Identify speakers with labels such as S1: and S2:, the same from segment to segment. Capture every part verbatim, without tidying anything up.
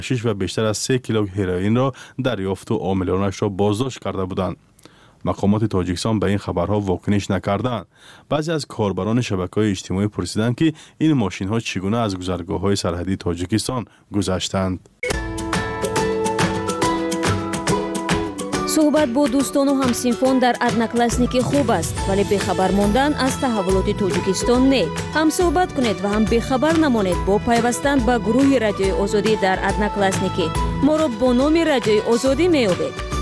S1: شش و بیشتر از سه کیلو هروئین را دریافت و عاملانش را بازداشت کرده بودند. مقامات تاجیکستان به این خبرها واکنش نکردند. بعضی از کاربران شبکه‌های اجتماعی پرسیدند که این ماشین‌ها چگونه از گذرگاه‌های سرحدی تاجیکستان گذشتند.
S2: صحبت با دوستان و همسینفان در одноклассники خوب است، ولی بخبر ماندن از تحولات تاجیکستان نه. هم صحبت کنید و هم بخبر نمانید با پیوستن به گروه رادیوی آزادی در одноклассники. ما را با نام رادیوی آزادی میابید.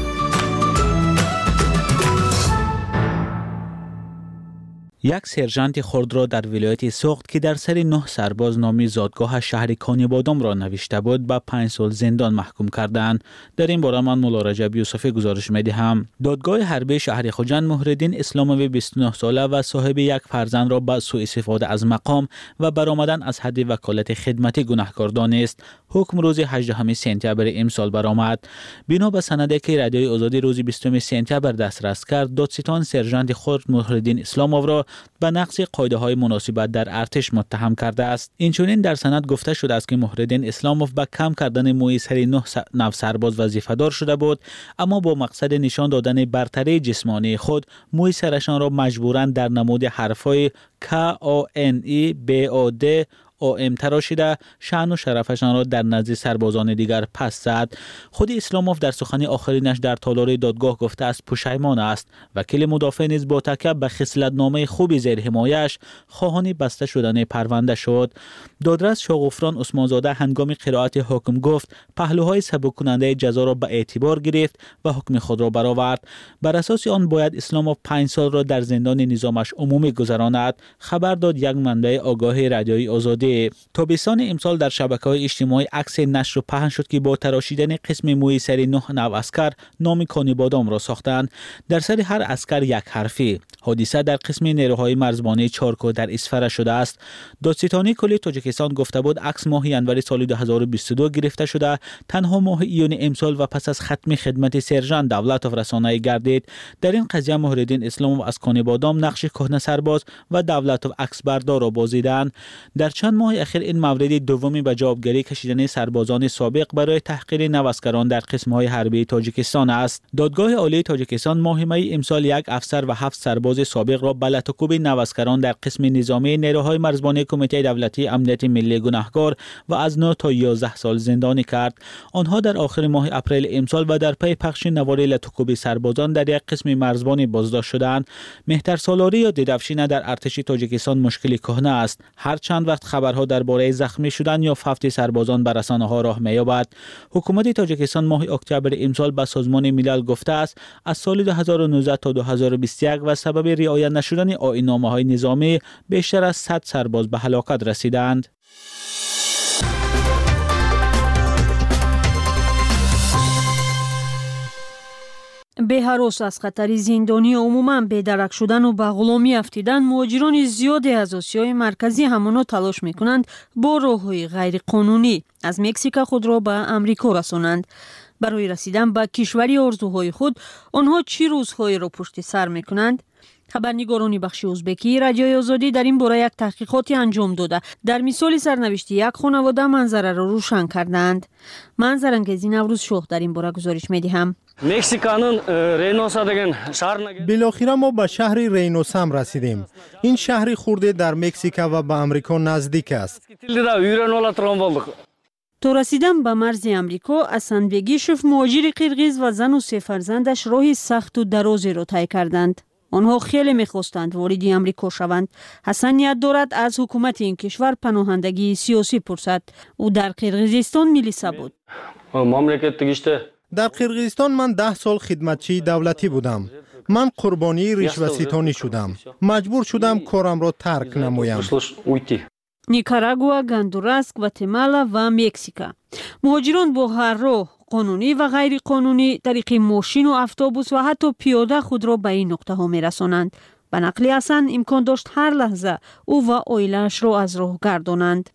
S3: یک سرژانت خرد را در ولایت سوخت که در سر نه سرباز نامی زادگاه شهر کانیبادام را نوشته بود به پنج سال زندان محکوم کردند. در این باره من مولا رجب یوسفی گزارش میدهم. دادگاه حربی شهر خوجند مهرالدین اسلاموی بیست و نه ساله و صاحب یک فرزند را به سوء استفاده از مقام و برآمدن از حد وکالت خدمتی گناهکار دانست. حکم روز هجدهم سپتامبر امسال برآمد. بنا به سندی که رادیوی آزادی روز بیستم سپتامبر دسترس کرد، دادستان سرژانت خرد مهرالدین اسلاموی را به نقض قاعده‌های مناسبت در ارتش متهم کرده است. اینچنین در سند گفته شده است که مهرالدین اسلاموف به کم کردن موی سر نه نو سرباز وظیفه‌دار شده بود، اما با مقصد نشان دادن برتری جسمانی خود موی سرشان را مجبوراً در نمود حرف‌های K A N E B O D او ام تراشیده شأن و شرفشان را در نزد سربازان دیگر پس زد. خود اسلاموف در سخن آخرینش در تالار دادگاه گفته است پشیمان است. وکیل مدافع نیز با تکیه به خصلت‌نامه خوبی زیر حمایش خواهان بسته شدن پرونده شد. دادرس شاغفران عثمانزاده هنگام قرائت حکم گفت پهلوهای سبک کننده جزا را به اعتبار گرفت و حکم خود را برآورد. بر اساس آن باید اسلاموف پنج سال را در زندان نظامش عمومی گذراند. خبر داد یک منبع آگاه رادیوی آزادی. تابستان امسال در شبکه‌های اجتماعی عکس نشر و پهن شد که با تراشیدن قسم موی سر نه نو عسکر نام کانیبادام را ساختند. در سر هر عسکر یک حرفی. حادثه در قسم نیروهای مرزبانی چارکو در اسفره شده است. دادستانی کلی تاجیکستان گفته بود عکس ماه ینوری سال دو هزار و بیست و دو گرفته شده. تنها ماه ایون امسال و پس از ختم خدمت سرژانت دولتوف رسانه گردید. در این قضیه مهرالدین اسلاموف از کانیبادام نقش کهنه سرباز و دولتوف عکس بردار را بازیدند. در چند ماه اخیر این مورد دومی به جوابگیری کشیدن سربازان سابق برای تحقیر نوسکران در قسم‌های حربی تاجیکستان است. دادگاه عالی تاجیکستان ماه می امسال یک افسر و هفت سرباز سابق را به لطوکوب نوسکران در قسم نظامی نیروهای مرزبانی کمیته دولتی امنیت ملی گناهکار و از نه تا یازده سال زندانی کرد. آنها در آخر ماه اپریل امسال و در پی پخش نوار لطوکوب سربازان در یک قسم مرزبانی بازداشت شدند. مهتر سالاری یا دیدفشینه در ارتش تاجیکستان مشکلی کهنه است. هر چند وقت خبرها درباره زخمی شدن یا فوت سربازان بر رسانه‌ها راه می‌یابد. حکومت تاجیکستان ماه اکتبر امسال به سازمان ملل گفته است از سال دو هزار و نوزده تا دو هزار و بیست و یک و سبب رعایت نشدن آیین‌نامه‌های نظامی بیشتر از صد سرباز به هلاکت رسیدند.
S4: به هراس از خطر زندانی عموما بی‌درک شدن و به غلامی افتیدن مهاجران زیادی از آسیای مرکزی همانا تلاش میکنند با راه‌های غیر قانونی از مکزیک خود را به امریکا رسانند. برای رسیدن به کشوری آرزوهای خود آنها چی روزهایی را پشت سر میکنند؟ خبرنگاران بخش ازبکی رادیوی آزادی در این باره یک تحقیقاتی انجام داده در مثال سرنوشت یک خانواده منظره را روشن کردند. من زرنگزی نوروز شوخ در این باره گزارش میدهم.
S5: مکزیکانın Reynosa degan shahrına
S6: بالاخره ما به شهر ریینوسا هم رسیدیم. این شهری خورده در مکزیک و به امریکا نزدیک است.
S4: تا رسیدن به مرز امریکا حسن بگیشف مهاجر قرقیز و زن و سه فرزندش راه سخت و درازی را طی کردند. آنها خیلی می‌خواستند وارد امریکا شوند. حسن نیت دارد از حکومت این کشور پناهندگی سیاسی پرسد. او در قرقیزستان میلیسا بود.
S6: در قرقیزستان من ده سال خدمتچی دولتی بودم. من قربانی رشوه‌ستانی شدم. مجبور شدم کارم را ترک نمایم.
S4: نیکاراگوآ، گاندوراس، گواتمالا و مکزیک. مهاجران با هر راه قانونی و غیر قانونی طریق ماشین و اتوبوس و حتی پیاده خود را به این نقطه ها می رسانند. به نقل حسن امکان داشت هر لحظه او و عائله‌اش را از راه گردانند.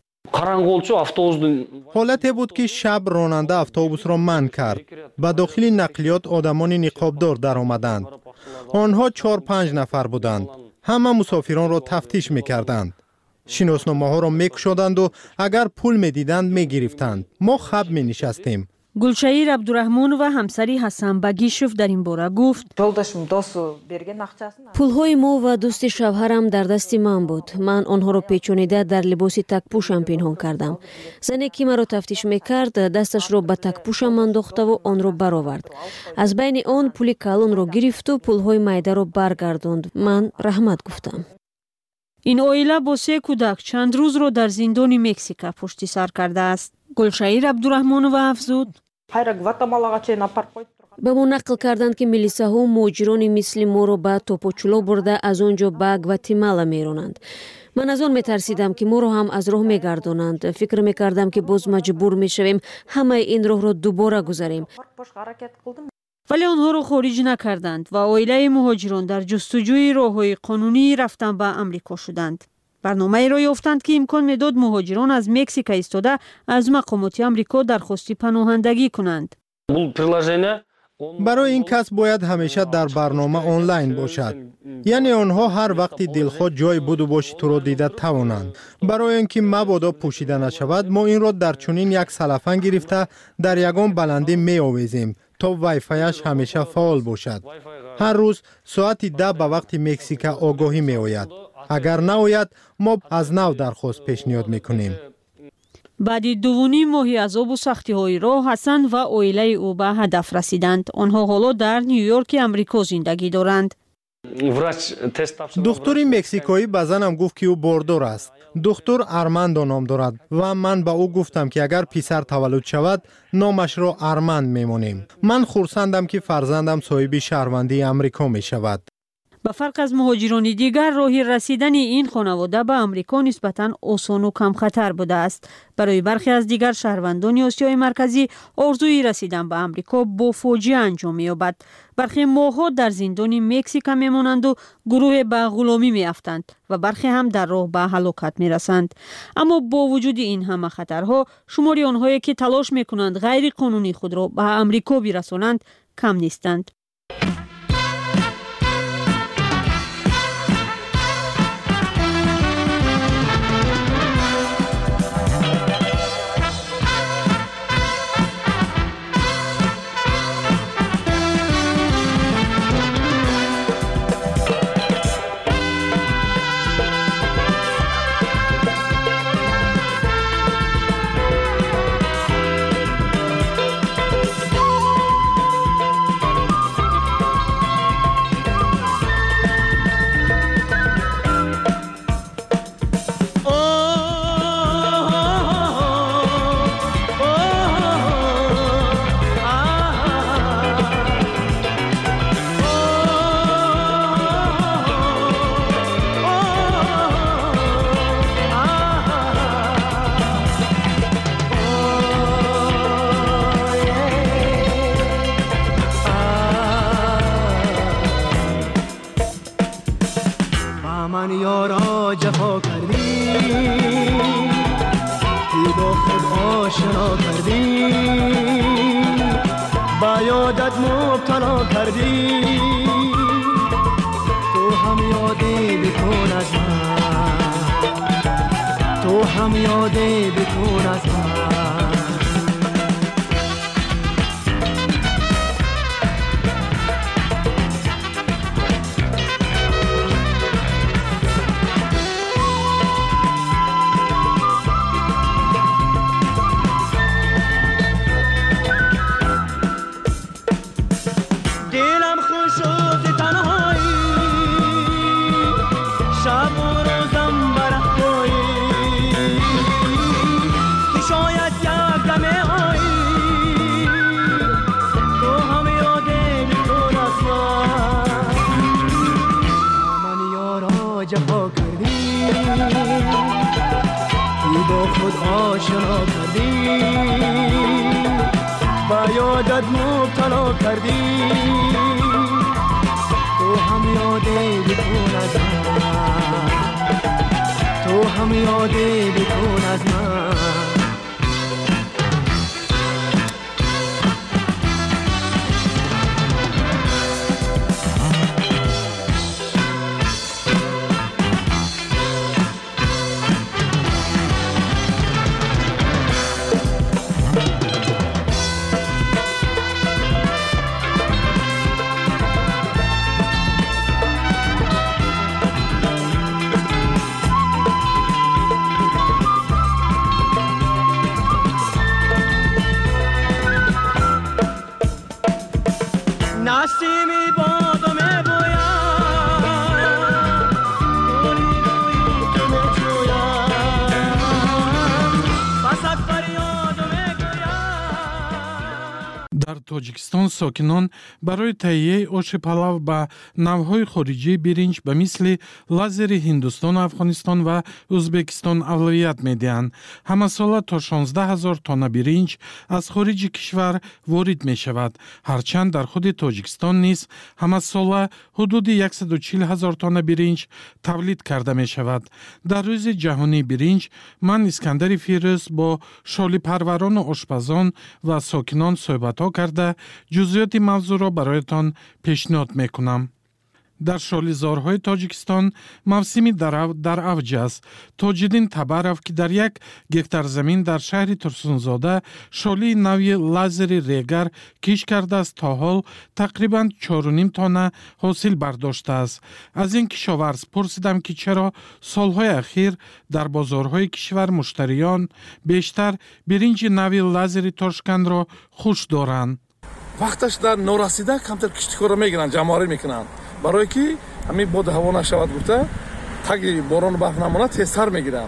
S6: حالتی بود که شب راننده اتوبوس را منع کرد. به داخل نقلیات آدمان نقابدار در آمدند. آنها چهار پنج نفر بودند. همه مسافران را تفتیش می کردند. شناسنامه ها را میکشادند و اگر پول میدیدند میگرفتند. ما خب می نشستیم.
S4: گلشیر عبدالرحمن و همسری حسن багишев در این باره گفت:
S2: پولهای ما و دوست شوهرم در دست من بود. من آنها را پیچانیده در لباس تکپوشم پنهان کردم. زنی که مرا تفتیش میکرد دستش را به تکپوشم انداخته و آن را برآورد. از بین آن پول کلان را گرفت و پولهای میده را برگرداند. من رحمت گفتم.
S4: این اویله با سه کودک چند روز را در زندان مکزیک پشت سر کرده است. گلشیر عبدالرحمن و افزود:
S2: به ما نقل کردند که میلیسا ها مهاجران مثل ما را به توپاچولا برده از آنجا به گواتمالا میرانند. من از آن میترسیدم که ما را هم از راه میگردانند. فکر میکردم که باز مجبور میشویم همه این راه را دوباره گذاریم.
S4: ولی آنها را خارج نکردند و عائله مهاجران در جستجوی راههای قانونی رفتن به امریکا شدند. برنامه را یافتند که امکان میداد مهاجران از مکزیک ایستاده از مقامات امریکا درخواست پناهندگی کنند.
S6: برای این کس باید همیشه در برنامه آنلاین باشد. یعنی آنها هر وقت دلخواه جای بود و باشی تو را دیده توانند. برای اینکه مبادا پوشیده نشود ما این را در چنین یک سلفن گرفته در یگان بلندی می آویزیم تا وای فایش همیشه فعال باشد. هر روز ساعت ده به وقت مکزیک آگاهی می آید. اگر نآید ما از نو درخواست پیشنهاد میکنیم.
S4: بعد دوونیم ماهی عذاب و سختی های راه حسن و عائله او به هدف رسیدند. آنها حالا در نیویورک امریکا زندگی دارند.
S6: دکتری مکزیکایی به زنم گفت که او باردار است. دکتر ارماندو نام دارد و من به او گفتم که اگر پسر تولد شود نامش را ارماند میمانیم. من خرسندم که فرزندم صاحب شهروندی امریکا می شود.
S4: به فرق از مهاجران دیگر راه رسیدن این خانواده به امریکا نسبتاً آسان و کم خطر بوده است. برای برخی از دیگر شهروندان آسیای مرکزی آرزوی رسیدن به امریکا با فاجعه انجام می‌یابد. برخی ماه‌ها در زندان مکزیک میمانند و گروه به غلامی میافتند و برخی هم در راه به هلاکت میرسند. اما با وجود این همه خطرها شماری آنهایی که تلاش میکنند غیر قانونی خود را به امریکا برسانند کم نیستند.
S7: дар тоҷикистон сокинон барои таҳияи оши палав ба навъҳои хориҷии биринҷ ба мисли лазери ҳиндустону афғонистон ва ӯзбекистон авлавият медиҳанд. Ҳамасола то шонздаҳ ҳазор тонна биринҷ аз хориҷи кишвар ворид мешавад. ҳарчанд дар худи тоҷикистон низ ҳамасола ҳудуди яксаду чил ҳазор тонна биринҷ тавлид карда мешавад. дар рӯзи ҷаҳонии биринҷ ман Искандари Фирӯз бо шолипарварону ошпазон ва сокинон суҳбатҳо карда ҷузъиёти мавзӯъро бароятон пешниҳод мекунам. дар шолизорҳои тоҷикистон мавсими дар авҷ аст. Тоҷиддин Табаров, ки дар як гектар замин дар шаҳри Турсунзода шолии нави лазери регар киш кардааст, то ҳол тақрибан чору ним тонна ҳосил бардоштааст. Аз ин кишоварз пурсидам, ки чаро солҳои ахир дар бозорҳои кишвар муштариён бештар биринҷи нави лазери Тошкандро хуш доранд.
S8: вақташ дар норасида камтар киштикорро мегиранд, ҷамъоварӣ мекунанд, барое ки ҳамин боди ҳаво нашавад гуфта таги борону барф намонад, тезтар мегиранд.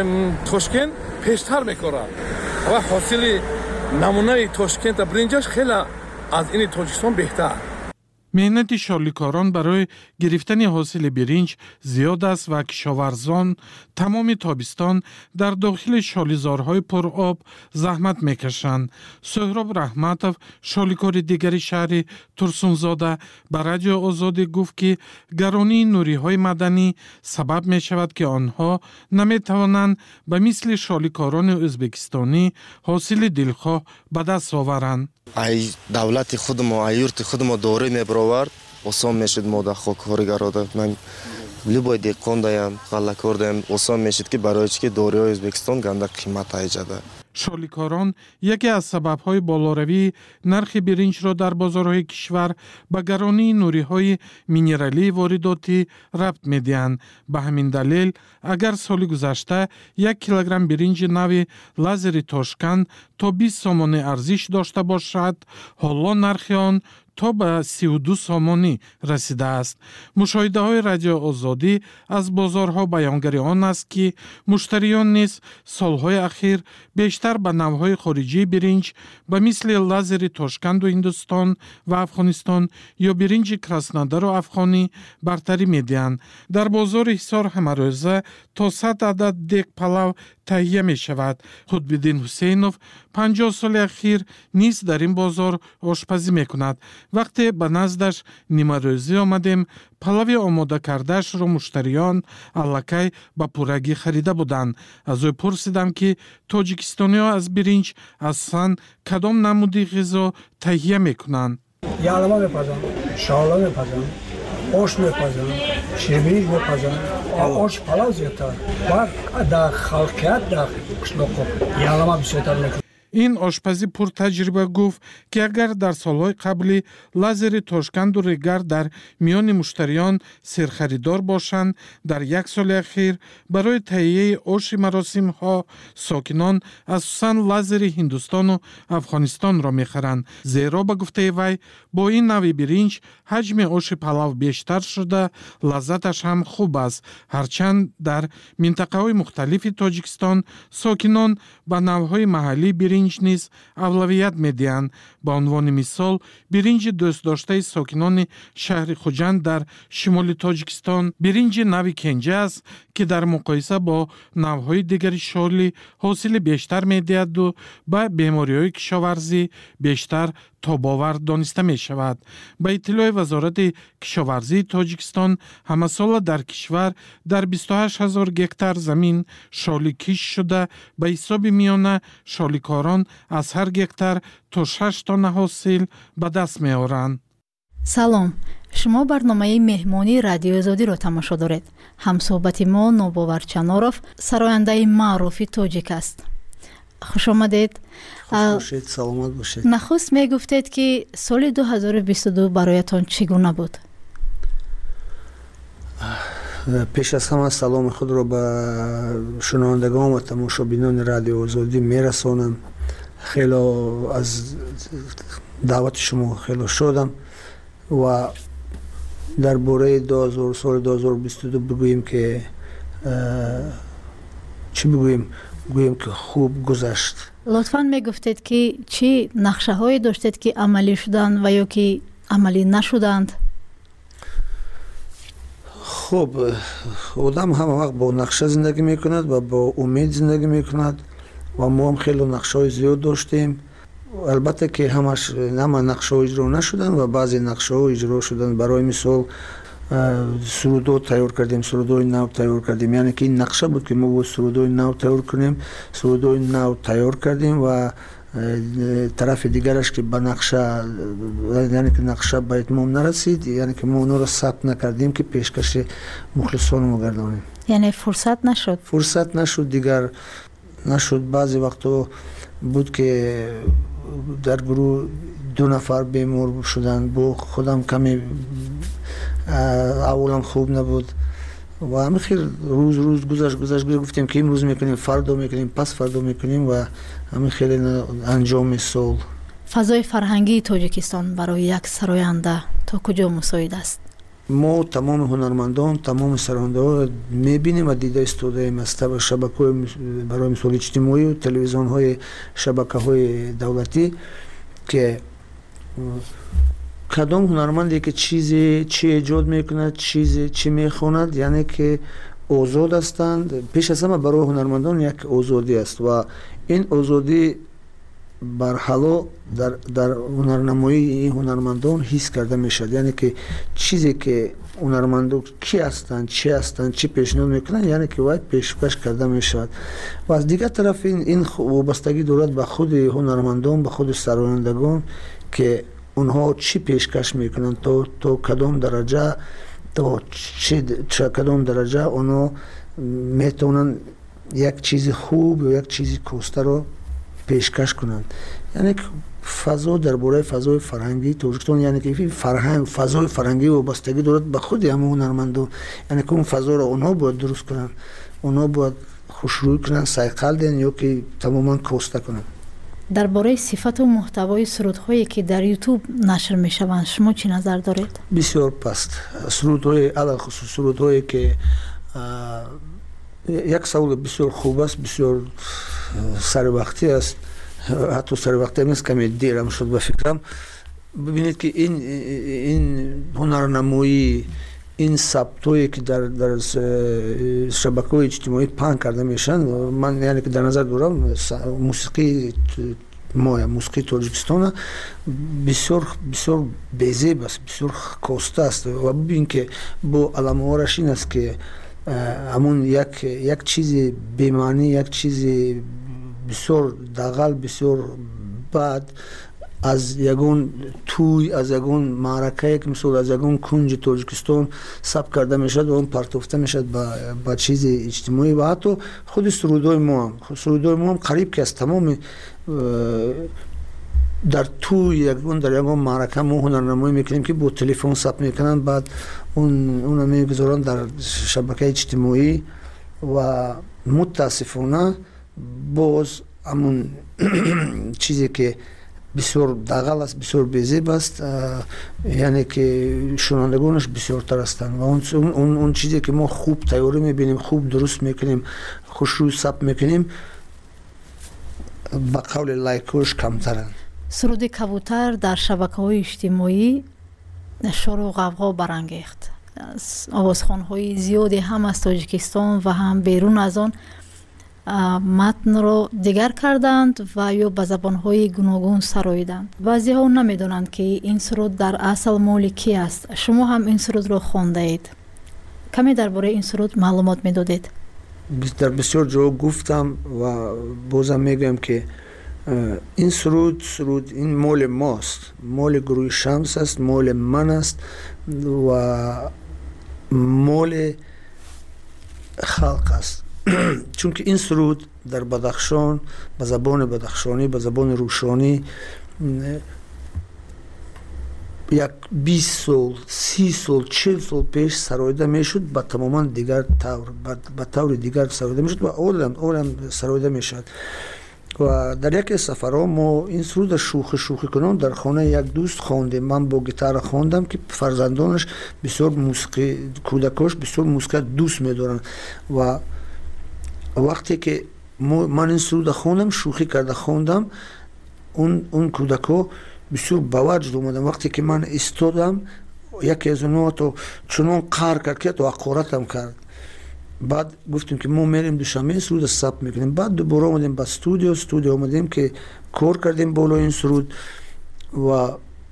S8: Тошкент пештар мекорад ва ҳосили намунаи Тошкента биринҷаш хеле аз ини Тоҷикистон беҳтар.
S7: меҳнати шоликорон барои гирифтани ҳосили биринҷ зиёд аст ва кишоварзон тамоми тобистон дар дохили шолизорҳои пуроб заҳмат мекашанд. Сӯҳроб Раҳматов, шоликори дигари шаҳри Турсунзода, ба Радио Озодӣ гуфт, ки гаронии нуриҳои маданӣ сабаб мешавад, ки онҳо наметавонанд ба мисли шоликорони ӯзбекистонӣ ҳосили дилхоҳ ба даст оваранд.
S9: ай давлати худмо, ай юрти худмо дорӣ мебаровард, осон мешуд мо да хокҳоригарода ман любой деҳқон даям, ғаллакор даям, осон мешуд, ки барои чи ки дориҳои Ӯзбекистон ганда қимат айҷада.
S7: шоликорон яке аз сабабҳои болоравии нархи биринҷро дар бозорҳои кишвар ба гаронии нуриҳои минералии воридотӣ рабт медиҳанд. Ба ҳамин далел агар соли гузашта як килограмм биринҷи нави лазери Тошканд то бист сомонӣ арзиш дошта бошад, ҳоло нархи он то ба сию ду сомонӣ расидааст. мушоҳидаҳои Радио Озодӣ аз бозорҳо баёнгари он аст, ки муштариён низ солҳои ахир бештар ба навъҳои хориҷии биринҷ ба мисли лазери Тошканду Ҳиндустон ва Афғонистон ё биринҷи Краснодару афғонӣ бартарӣ медиҳанд. дар бозори Ҳисор ҳамарӯза то сад адад дег палав таҳия мешавад. Худбиддин Ҳусейнов панҷоҳ соли ахир низ дар ин бозор ошпазӣ мекунад. вақте ба наздаш нимарӯзӣ омадем, палави омода кардаашро муштариён аллакай ба пуррагӣ харида буданд. аз ӯ пурсидам, ки тоҷикистониҳо аз биринҷ асlan кадом намуди ғизо таҳия мекунанд.
S10: ялма мепазанд, шола мепазанд, ош мепазанд, ширбиринҷ мепазанд, ош палав зиёдтар. баъд дар халқият дар қишлоқо ялма бисёртар мекунанд.
S7: ин ошпазӣ пуртаҷриба гуфт, ки агар дар солҳои қаблӣ лазери Тошканду регар дар миёни муштариён серхаридор бошанд, дар як соли ахир барои таҳияи оши маросимҳо сокинон асосан лазери Ҳиндустону Афғонистонро мехаранд. зеро ба гуфтаи вай бо ин нави биринҷ ҳаҷми оши палав бештар шуда, лаззаташ ҳам хуб аст. ҳарчанд дар минтақаҳои мухталифи Тоҷикистон сокинон ба навъҳои маҳаллии биринҷ низ авлавият медиҳанд. ба унвони мисол биринҷи дӯстдоштаи сокинони шаҳри Хуҷанд дар шимоли Тоҷикистон биринҷи нави кенҷа аст, ки дар муқоиса бо навъҳои дигари шоли ҳосили бештар медиҳаду ба бемориҳои кишоварзӣ бештар тобовар дониста мешавад. ба иттилои Вазорати кишоварзии Тоҷикистон ҳамасола дар кишвар дар бисту ҳашт ҳазор гектар замин шоли киш шуда, ба ҳисоби миёна шоликорон аз ҳар гектар то шаш тонна ҳосил ба даст меоранд.
S11: салом, шумо барномаи меҳмони Радиои Озодиро тамошо доред. ҳамсӯҳбати мо Нобовар Чаноров, сарояндаи маъруфи тоҷик аст. хуш омадед.
S10: Хушбошед, саломат бошед.
S11: нахуст мегуфтед, ки соли ду ҳазору бисту ду бароятон чӣ гуна буд?
S10: пеш аз ҳама саломи худро ба шунавандагон ва тамошобинони Радиои Озодӣ мерасонам. хело аз даъвати шумо хело шодам ва дар бораи соли ду ҳазору бисту ду бигӯем, ки чӣ бигӯем, گویم که خوب گذشت.
S11: لطفاً میگفتید که چی نقشه هایی داشتید که عملی شدن و یا که عملی نشدند؟
S10: خب آدم همه وقت با نقشه زندگی میکند و با امید زندگی میکند و ما هم خیلی نقشه های زیاد داشتیم. البته که همش همه نقشه ها اجرا نشدن و بعضی نقشه ها اجرا شدن. برای مثال سرودو تیار کردیم، سرودوی نو تیار کردیم، یعنی که این نقشه بود که ما بود سرودوی نو تیار کنیم. سرودوی نو تیار کردیم و طرف دیگرش که به نقشه، یعنی که نقشه به اتمام نرسید، یعنی که ما اونو رو ثبت نکردیم که پیشکش مخلصان ما گردانیم.
S11: یعنی فرصت نشد؟
S10: فرصت نشد دیگر نشد. بعضی وقتا بود که در گروه دو نفر بیمار شدن، با خودم کمی اولم خوب نبود و همین خیلی روز روز گذشت گذشت گفتیم که امروز میکنیم، فردا میکنیم، پس فردا میکنیم و همین خیلی انجام سال.
S11: فضای فرهنگی تاجیکستان برای یک سراینده تا کجا مساعد است؟
S10: ما تمام هنرمندان، تمام سراینده ها میبینیم و دیده استودیم از طبع شبکه های برای مثال اجتماعی و تلویزیون های شبکه های دولتی که کدام هنرمندی که چیزی چی ایجاد میکند، چیزی چی میخواند، یعنی که آزاد هستند. پیش از همه برای هنرمندان یک آزادی است و این آزادی برحالا در در هنرنمایی این هنرمندان حس کرده میشد، یعنی که چیزی که هنرمندان کی هستند، چی هستند، چی پیشنهاد میکنند، یعنی که باید پیشکش کرده میشد. و از دیگر طرف این این وابستگی دارد به خود هنرمندان، به خود سرایندگان که اونها چی پیشکش میکنن، تو تو کدام درجه، تو چه چه کدام درجه اونها میتونن یک چیز خوب و یک چیز کوسته رو پیشکش کنند. یعنی که فضا درباره فضای فرهنگی تاجیکستان، یعنی که فرهنگ فضای فرهنگی وابستگی دارد به خود همه هنرمندان، یعنی که اون فضا رو اونها باید درست کنن، اونها باید خوشروی کنن، سایقل دین یا که تماما کوسته کنن.
S11: درباره صفت و محتوای سرودهایی که در یوتیوب نشر میشوند شما چی نظر دارید؟
S10: بسیار پست. سرودهای علاوه خصوص سرودهایی که یک سوال بسیار خوب است، بسیار سر وقتی است، حتی سر وقتی نیست، کمی دیرم شد به فکرم. ببینید که این این هنرنمایی، این ثبتایی که در در شبکه‌های اجتماعی پهن کرده میشن، من یعنی که در نظر دارم موسیقی ما موسیقی تاجیکستان بسیار بسیار بی‌زیب است، بسیار کوسته است و ببین که با علامه‌هاش این است که همون یک یک چیز بی‌معنی، یک چیز بسیار دغل، بسیار بد از یگون توی، از یگون معرکه که مثلا از یگون کنج تاجیکستان ثبت کرده میشد و اون پرتافته میشد با چیز اجتماعی و حتی خود سرودای ما هم سرودای ما هم قریب که از تمام در توی یگون در یگون معرکه ما هنرنمایی میکنیم که با تلفن ثبت میکنن، بعد اون اون میگذارن در شبکه اجتماعی و متاسفانه باز همون چیزی که بسیار دغل است، بسیار بی‌زیب است، یعنی که شنوندگانش بسیار تر هستند و اون اون اون چیزی که ما خوب تیاری میبینیم، خوب درست میکنیم، خوشروی ثبت میکنیم، با قول لایکوش کمترن.
S11: سرود کبوتر در شبکه‌های اجتماعی شور و غوغا برانگیخت. آوازخوان‌های زیادی هم از تاجیکستان و هم بیرون از آن متن را دیگر کردند و یا به زبان‌های گوناگون سراییدند. بعضی‌ها نمی‌دانند که این سرود در اصل مال کی است. شما هم این سرود را خوانده اید. کمی درباره این سرود معلومات می‌دادید؟
S10: در بسیار جا گفتم و بازم میگم که این سرود سرود این مال ماست، مال گروه شمس است، مال من است و مال خلق است. چون که این سرود در بدخشان به زبان بدخشانی، به زبان روشانی یک بیست سال، سی سال، چهل سال پیش سراییده میشد، با تماما دیگر طور به طور دیگر سراییده میشد و اولم اولم سراییده میشد. و در یک سفرها ما این سرود شوخی شوخی کنان در خانه یک دوست خواندیم. من با گیتار خواندم که فرزندانش بسیار موسیقی، کودکاش بسیار موسیقی دوست میدارن و وقتی که
S12: من این سرود خوندم، شوخی کرده خوندم. اون اون کودکو بسیار به وجد اومدن. وقتی که من ایستادم یکی از اونها تو چنان قهر کرد که تو حقارتم کرد. بعد گفتیم که ما میریم دوشنبه سرود ثبت میکنیم. بعد دوباره اومدیم با استودیو استودیو اومدیم که کار کردیم بالا این سرود و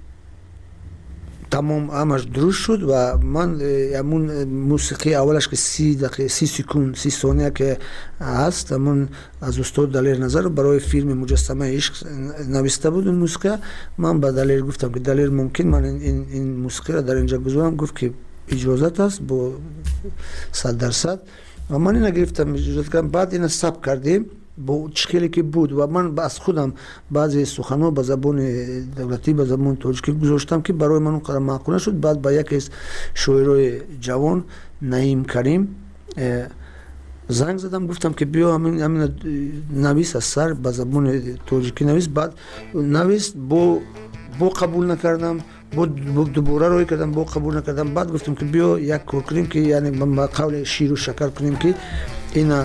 S12: تمام همش درست شد. و من همون موسیقی اولش که سی دقیقه سی سکوند سی ثانیه که هست، همون از استاد دلیر نظر برای فیلم مجسمه عشق نوشته بود اون موسیقی. من به دلیر گفتم که دلیر ممکن من این این موسیقی را در اینجا بذارم؟ گفت که اجازت است با صد درصد. و من اینو گرفتم اجازت کردم. بعد اینو ثبت کردیم با چکلی که بود و من از خودم بعضی سخن‌ها به زبان دولتی به زبان تاجیکی گذاشتم که برای من اونقدر معقول شد. بعد با یکی از شاعرای جوان نعیم کریم زنگ زدم، گفتم که بیا همین همین نویس از سر به زبان تاجیکی نویس. بعد نویس با با قبول نکردم، با دوباره روی کردم، با قبول نکردم. بعد گفتم که بیا یک کار کنیم که یعنی با قول شیر و شکر کنیم که اینا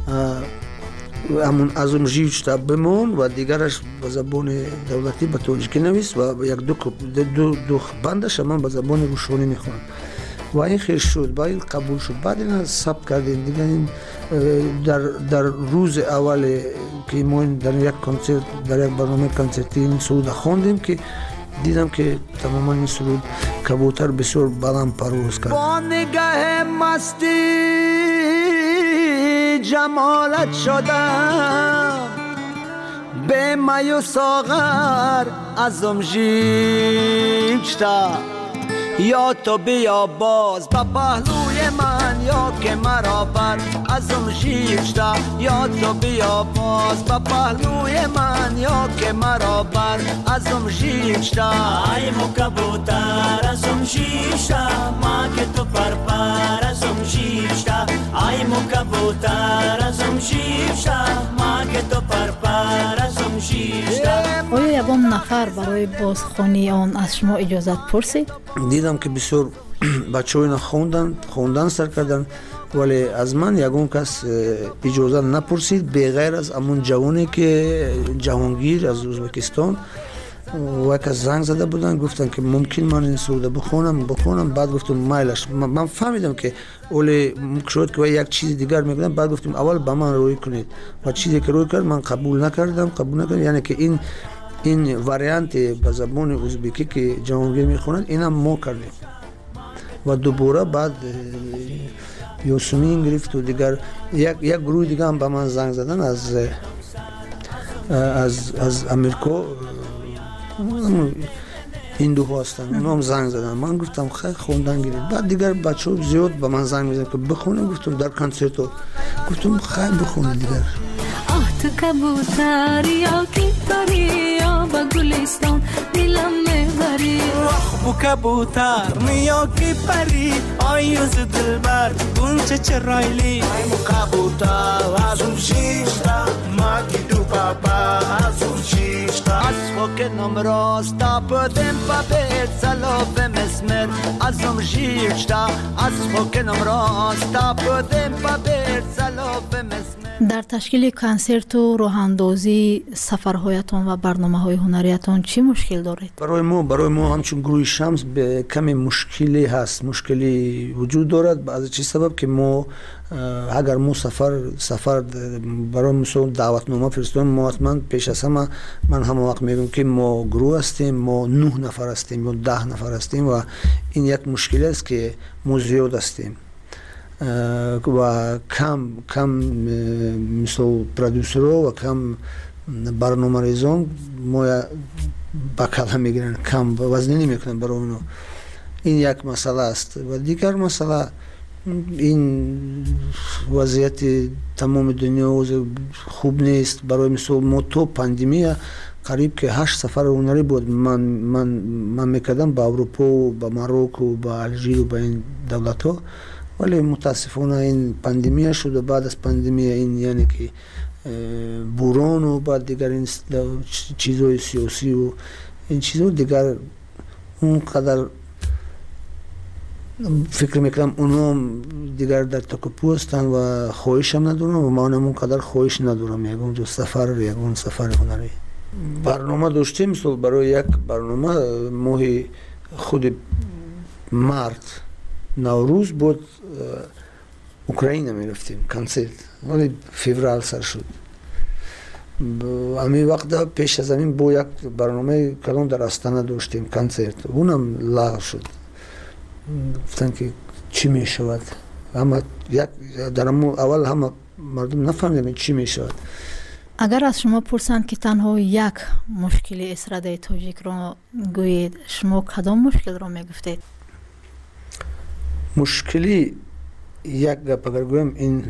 S12: همون ازم جیوچتا بمون و دیگرش به زبان دولتی به تاجیکی نویس و یک دو دو دو بندش من به زبان روشانی میخونم و این خیر شد. با این قبول شد. بعد این ثبت کردیم دیگه. این در در روز اول که ما در یک کنسرت در یک برنامه کنسرتی این سرود خواندیم که دیدم که تماما این سرود کبوتر بسیار بلند پرواز کرد.
S13: با نگاه مستی جمالت شدم، به می و ساغر ازم ژیبشتا. یا تو بیا باز با پهلوی من، یا که مرا بر ازم ژیبشتا. یا تو بیا باز با پهلوی من، یا که مرا بر ازم ژیبشتا.
S14: ای مو کبوتر ازم ژیبشتا، ما که تو پر پر ازم ژیبشتا. ای مو کبوتر ازم ژیبشتا، ما که تو پر پر ازم ژیبشتا.
S11: آیا یگام نفر برای بازخوانی آن از شما اجازت پرسید؟
S12: دیدم که بسیار بچه ها اینا خوندن خوندن سر کردن، ولی از من یگام کس اجازه نپرسید بغیر از امون جوانی که جهانگیر از ازبکستان و یک زنگ زده بودن، گفتن که ممکن من این سرود بخونم بخونم. بعد گفتم مایلش. من فهمیدم که اولی شد که یک چیز دیگر میگن. بعد گفتم اول به من روی کنید و چیزی که روی کرد من قبول نکردم قبول نکردم یعنی که این این واریانت به زبان ازبکی که جهانگیر میخونن اینم ما کردیم. و دوباره بعد یوسمین گرفت و دیگر یک یک گروه دیگه هم به من زنگ زدن از از از امریکا، هندو هستن، اونا هم زنگ زدن. من گفتم خیلی خوندن گیرید. بعد دیگر بچه ها زیاد به من زنگ میزنن که بخونم. گفتم در کنسرت ها گفتم خیلی بخونه دیگر.
S15: آه تو کبوتر یا کی پری یا با گلستان دلم میبری.
S14: آه بو کبوتر یا کی پری آیوز دلبر گونچه چرایلی. ای مو کبوتر ازم ژیبشتا، ما کی دو پاپا ازم ژیبشتا.
S13: از فوکنم راستا بدم با بیت سلاف مسمر ازم ژیبشتا. از فوکنم راستا بدم با بیت سلاف مسمر.
S11: در تشکیل کنسرت و راهاندازی سفرهایتان و برنامه‌های هنریتان چی مشکل دارید؟
S12: برای ما برای ما همچون گروه شمس به کمی مشکلی هست، مشکلی وجود دارد. از چه سبب که ما اگر ما سفر سفر برای مثلا دعوتنامه فرستادیم، ما حتما پیش از همه من هم وقت میگم که ما گروه هستیم، ما نه نفر هستیم یا ده نفر هستیم و این یک مشکل است که ما زیاد هستیم و کم کم مثل پرودوسرها و کم برنامه ریزان ما بکله میگیرن، کم وزنی نمیکنن برای اونو. این یک مسئله است. و دیگر مسئله این وضعیت تمام دنیا خوب نیست. برای مثل ما تو پاندمی قریب که هشت سفر هنری بود من من من میکردم با اروپا و با مراکش و با الژیر و با این دولت ها، ولی متاسفانه این پاندمی شد و بعد از پاندمی این یعنی که بوران و بعد دیگر این چیزهای سیاسی و این چیزها دیگر اونقدر فکر میکنم اونا دیگر در تکوپو هستن و خواهش هم ندارم و من هم اونقدر خواهش ندارم یکون جو سفر یکون سفر هنری. برنامه داشتیم مثل برای یک برنامه ماه خود مارت نوروز بود اوکراین می رفتیم کنسرت ولی فوریه سر شد. امی وقت پیش از این با یک برنامه کلان در استانه داشتیم کنسرت اونم لغو شد. گفتن که چی می شود؟ اما یک در اول همه مردم نفهمیدن چی می شود.
S11: اگر از شما پرسند که تنها یک مشکل استراده تاجیک را گویید شما کدام مشکل را می گفتید؟
S12: مشکلی یک گپ اگر گویم این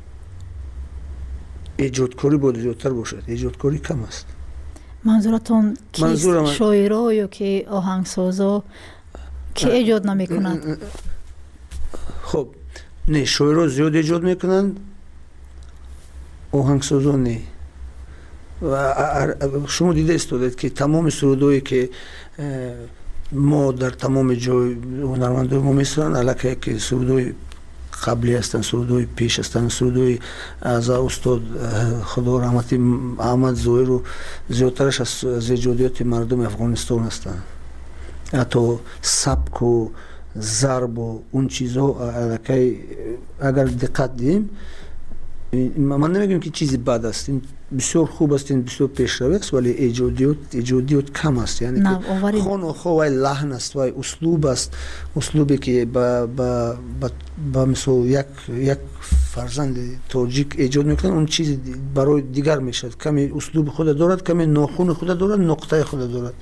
S12: ایجادکاری باید زیادتر باشد. ایجادکاری کم است.
S11: منظورتون کیست؟ شاعرها یا که آهنگسازا که ایجاد نمی کنند؟
S12: خب نه شاعرها زیاد ایجاد می کنند آهنگسازا نه. و شما دیده استودید که تمام سرودایی که ما در تمام جای هنرمندای ما میسرن علاقه که سرودای قبلی هستن سرودای پیش هستن سرودای از استاد خدا رحمتی احمد ظاهر و زیادترش از ایجادیات مردم افغانستان هستن. حتی سبک و ضرب و اون چیزها علاقه اگر دقت دیم من نمیگم که چیزی بد است این بسیار خوب است این بسیار پیشروی است ولی ایجادیات ایجادیات کم است یعنی که خون و خو و لحن است و اسلوب است اسلوبی که با با با مثل یک یک فرزند تاجیک ایجاد میکنن اون چیز برای دیگر میشد کمی اسلوب خود دارد کمی ناخون خود دارد نقطه خود دارد.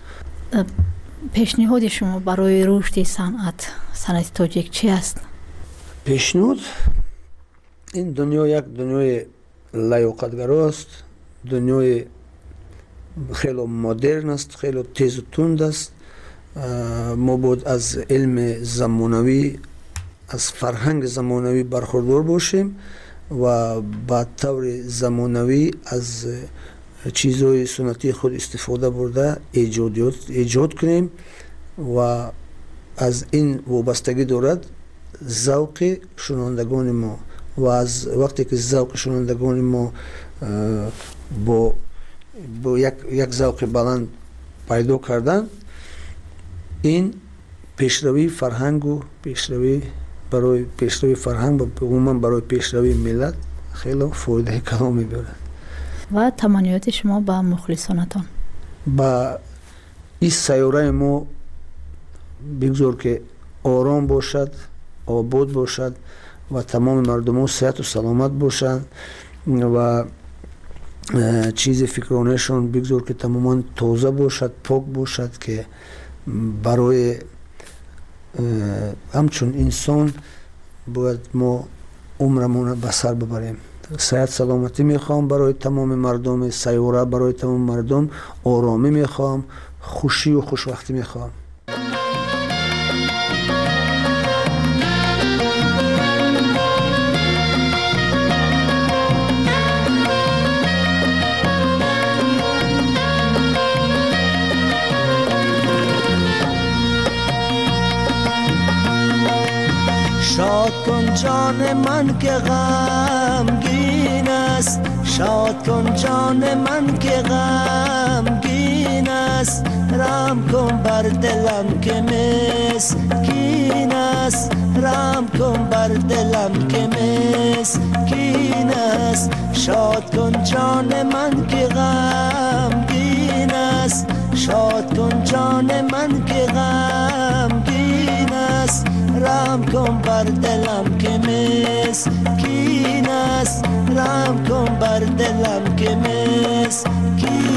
S11: پیشنهاد شما برای رشد صنعت صنعت تاجیک چی است؟
S12: پیشنهاد این دنیا یک دنیای لیاقتگرا است دنیای خیلی مدرن است خیلی تیز و تند است. ما باید از علم زمانوی از فرهنگ زمانوی برخوردار باشیم و با طور زمانوی از چیزهای سنتی خود استفاده برده ایجادیات ایجاد کنیم و از این وابستگی دارد ذوق شنوندگان ما و از وقتی که ذوق شنوندگان ما با با یک یک ذوق بلند پیدا کردن این پیشروی فرهنگ و پیشروی برای پیشروی فرهنگ و عموما برای پیشروی ملت خیلی فایده کلامی دارد.
S11: و تمنیات شما با مخلصانتان
S12: با این سیاره ما بگذار که آرام باشد آباد باشد و تمام مردم صحت و سلامت باشند و چیز فکرانشون بگذار که تماما تازه باشد پاک باشد که برای همچون انسان باید ما عمرمون به سر ببریم. صحت سلامتی میخوام برای تمام مردم سیاره برای تمام مردم آرامی میخوام خوشی و خوشبختی میخوام.
S13: شاد کن جان من که غمگین است شاد کن جان من که غمگین است رحم کن بر دلم که مسکین است رحم کن بر دلم که مسکین است شاد کن جان من که غمگین است شاد کن جان من که غمگین است رحم کن بر دلم که مسکین است رحم کن بر دلم که مسکین